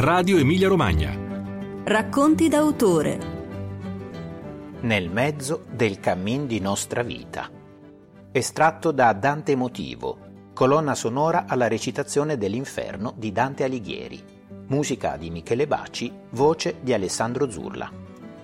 Radio Emilia Romagna. Racconti d'autore. Nel mezzo del cammin di nostra vita. Estratto da Dante Motivo, colonna sonora alla recitazione dell'Inferno di Dante Alighieri. Musica di Michele Bacci, voce di Alessandro Zurla.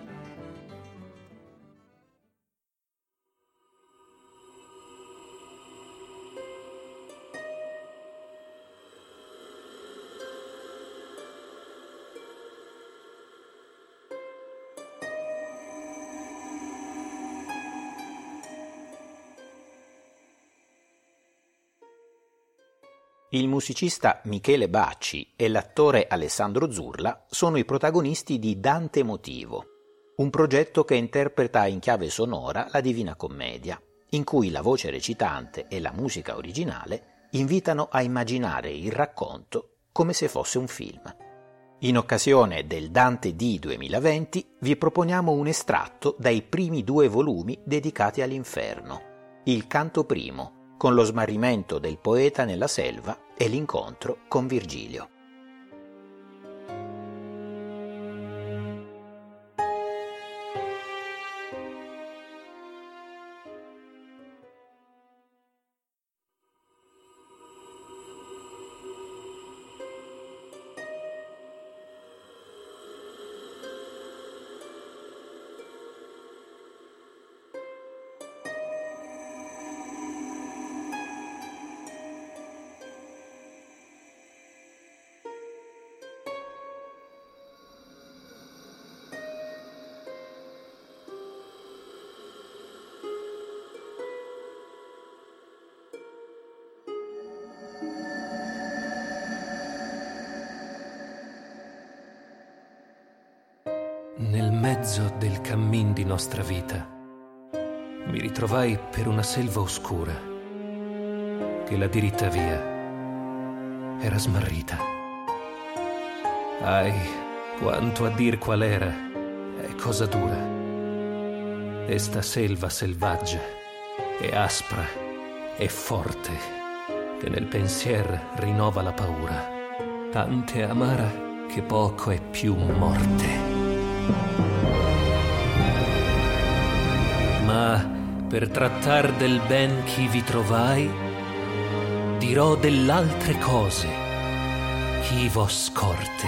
Il musicista Michele Bacci e l'attore Alessandro Zurla sono i protagonisti di Dante Motivo, un progetto che interpreta in chiave sonora la Divina Commedia, in cui la voce recitante e la musica originale invitano a immaginare il racconto come se fosse un film. In occasione del Dante D 2020 vi proponiamo un estratto dai primi 2 volumi dedicati all'Inferno, il canto primo, con lo smarrimento del poeta nella selva e l'incontro con Virgilio. Nel mezzo del cammin di nostra vita mi ritrovai per una selva oscura che la diritta via era smarrita. Ahi, quanto a dir qual era, è cosa dura. Esta selva selvaggia e aspra e forte che nel pensier rinnova la paura, tante amara che poco è più morte. Ma per trattar del ben chi vi trovai, dirò dell'altre cose chi v'ho scorte.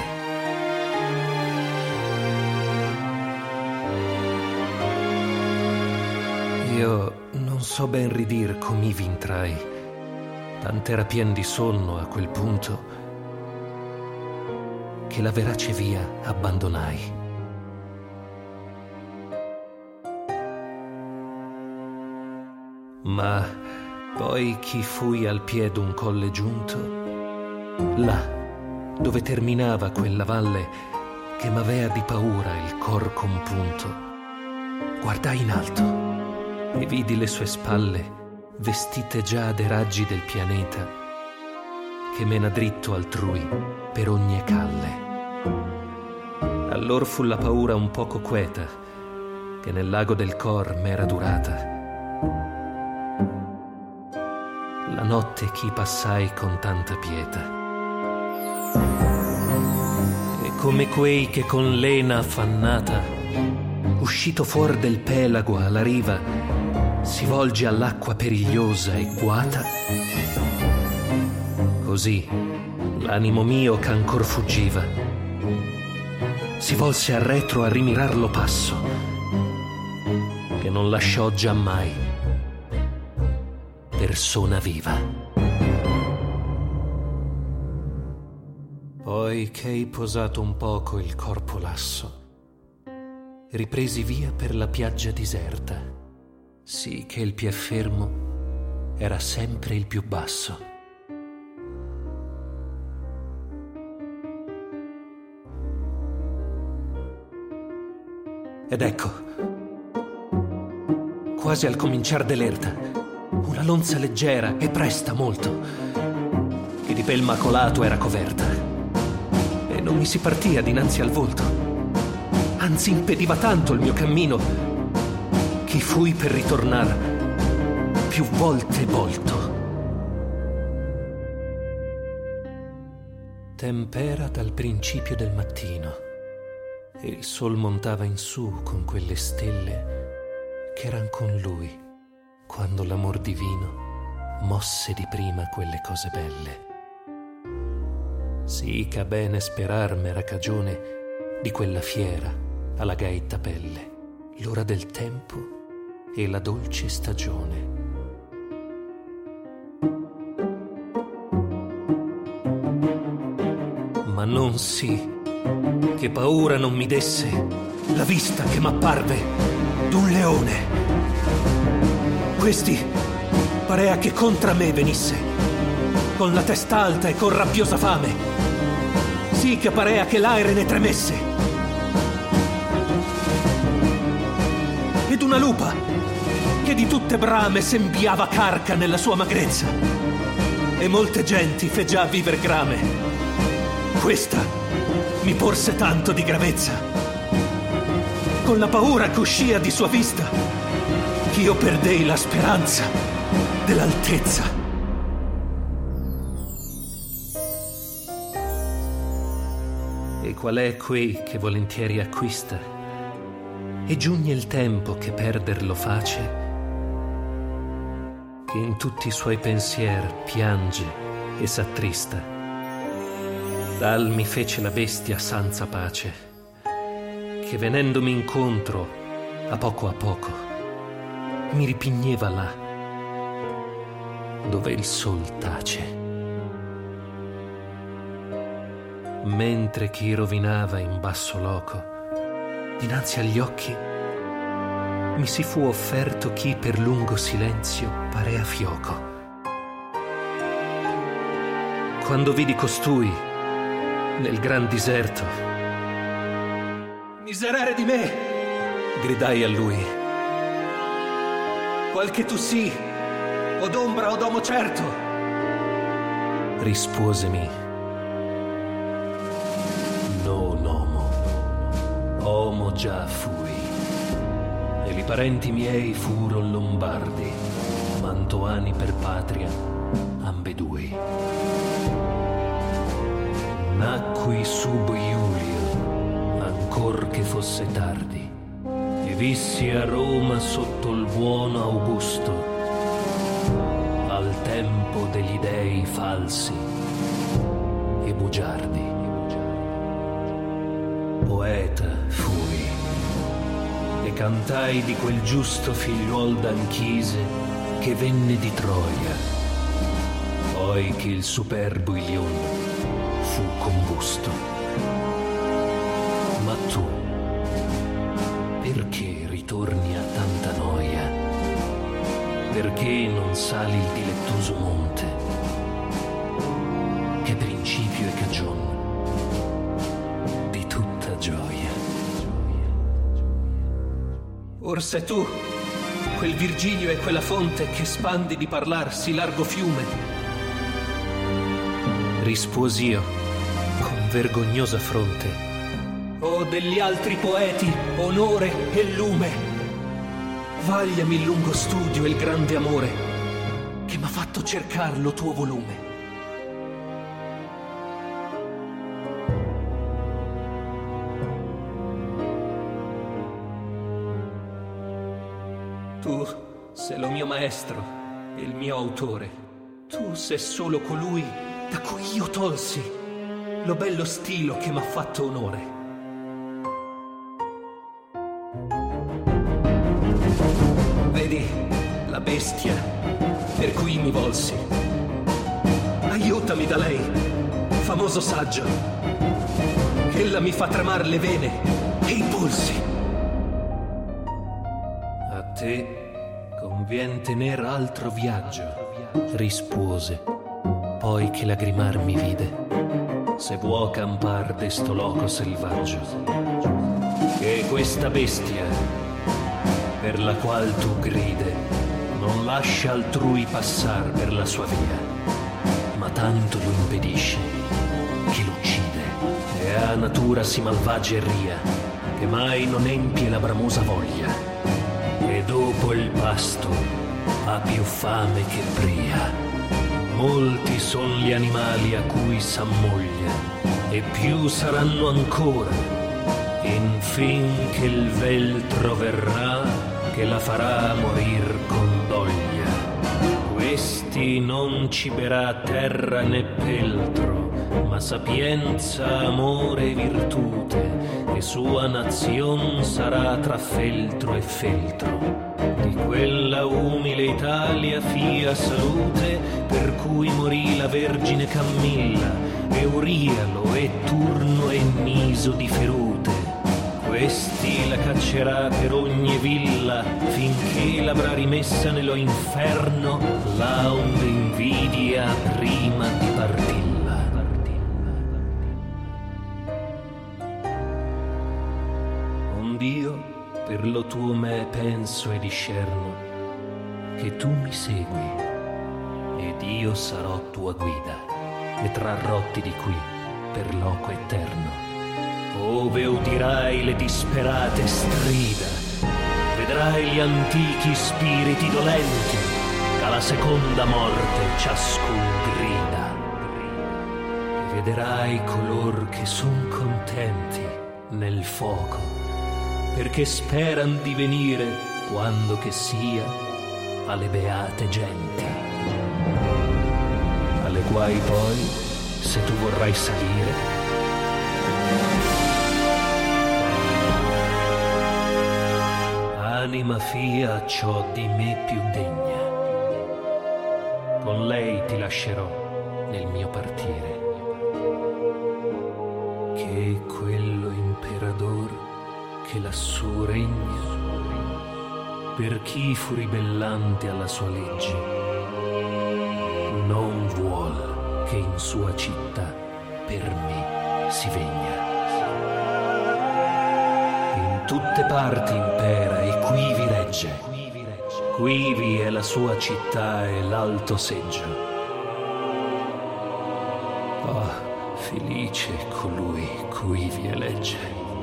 Io non so ben ridir com'i v'intrai, tant'era pien di sonno a quel punto che la verace via abbandonai. Ma poi chi fui al pied d'un colle giunto, là dove terminava quella valle che m'avea di paura il cor compunto, guardai in alto e vidi le sue spalle vestite già de raggi del pianeta che mena dritto altrui per ogni calle. Allor fu la paura un poco queta che nel lago del cor m'era durata. La notte chi passai con tanta pietà. E come quei che con lena affannata, uscito fuor del pelago alla riva, si volge all'acqua perigliosa e guata, così l'animo mio ch'ancor fuggiva si volse al retro a rimirar lo passo che non lasciò giammai persona viva. Poi che hai posato un poco il corpo lasso, ripresi via per la piaggia diserta, sì che il pie fermo era sempre il più basso. Ed ecco, quasi al cominciar dell'erta, una lonza leggera e presta molto, che di pel macolato era coverta, e non mi si partia dinanzi al volto, anzi impediva tanto il mio cammino, che fui per ritornar più volte volto. Tempera dal principio del mattino e il sol montava in su con quelle stelle che eran con lui quando l'amor divino mosse di prima quelle cose belle. Sì che bene sperar m'era cagione di quella fiera alla gaetta pelle, l'ora del tempo e la dolce stagione. Ma non sì che paura non mi desse la vista che m'apparve d'un leone. Questi parea che contra me venisse, con la testa alta e con rabbiosa fame, sì che parea che l'aere ne tremesse. Ed una lupa che di tutte brame sembiava carca nella sua magrezza, e molte genti fe già viver grame. Questa mi porse tanto di gravezza, con la paura che uscia di sua vista, ch'io perdei la speranza dell'altezza. E qual è quei che volentieri acquista? E giugne il tempo che perder lo face, che in tutti i suoi pensier piange e s'attrista. Tal mi fece la bestia senza pace, che venendomi incontro a poco mi ripigneva là, dove il sol tace. Mentre chi rovinava in basso loco, dinanzi agli occhi mi si fu offerto chi per lungo silenzio parea fioco. Quando vidi costui nel gran diserto, miserere di me, gridai a lui, qual che tu sii, o d'ombra o d'uomo certo. Risposemi, non omo già fui, e li parenti miei furon lombardi, mantoani per patria ambedui. Nacqui sub Iulio, ancor che fosse tardi, e vissi a Roma sotto il buono Augusto, al tempo degli dei falsi e bugiardi. Poeta fui, e cantai di quel giusto figliuol d'Anchise che venne di Troia, poi che il superbo Ilion fu combusto. Ma tu, perché ritorni a tanta noia? Perché non sali il dilettoso monte, che principio e cagion di tutta gioia? Or sei tu, quel Virgilio e quella fonte che spandi di parlar sì largo fiume. Risposi io con vergognosa fronte: o degli altri poeti onore e lume, vagliami il lungo studio e il grande amore che m'ha fatto cercar lo tuo volume. Tu sei lo mio maestro e il mio autore, tu sei solo colui da cui io tolsi lo bello stilo che m'ha fatto onore. Vedi la bestia per cui mi volsi. Aiutami da lei, famoso saggio, che ella mi fa tremar le vene e i polsi. A te convien tener altro viaggio, rispose, poi che lagrimar mi vide, se vuoi campar desto loco selvaggio, che questa bestia per la qual tu gride non lascia altrui passar per la sua via, ma tanto lo impedisce che l'uccide, e ha natura sì malvagia e ria che mai non empie la bramosa voglia, e dopo il pasto ha più fame che pria. molti son gli animali a cui s'ammoglia, e più saranno ancora, infin che il veltro verrà, che la farà morir con doglia. Questi non ciberà terra né peltro, ma sapienza, amore e virtute, e sua nazion sarà tra feltro e feltro. Di quella umile Italia fia salute, per cui morì la Vergine Camilla, Eurialo e Turno e Niso di Ferute. Questi la caccerà per ogni villa, finché l'avrà rimessa nello inferno, là onde invidia prima di partilla. Ond'io per lo tuo me penso e discerno, che tu mi segui, ed io sarò tua guida, e trarrotti di qui per loco eterno. Ove udirai le disperate strida, vedrai gli antichi spiriti dolenti, alla seconda morte ciascun grida. E vederai color che son contenti nel fuoco, perché speran di venire, quando che sia, alle beate genti, alle quai poi, se tu vorrai salire, anima fia ciò di me più degna, con lei ti lascerò nel mio partire, che quello imperador che lassù regna, per chi fu ribellante alla sua legge, non vuol che in sua città per me si vegna. In tutte parti impera e quivi regge, quivi è la sua città e l'alto seggio. Oh, felice colui quivi elegge.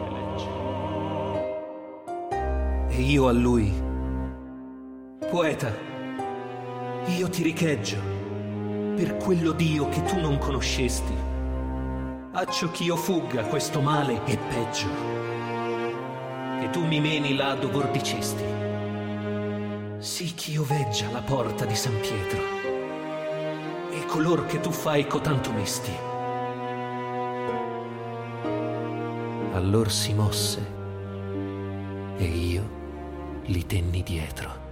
E io a lui, poeta, io ti richeggio per quello Dio che tu non conoscesti, accio ch'io fugga questo male e peggio, che tu mi meni là dov'or dicesti, sì ch'io veggia la porta di San Pietro e color che tu fai cotanto mesti. Allor si mosse e io li tenni dietro.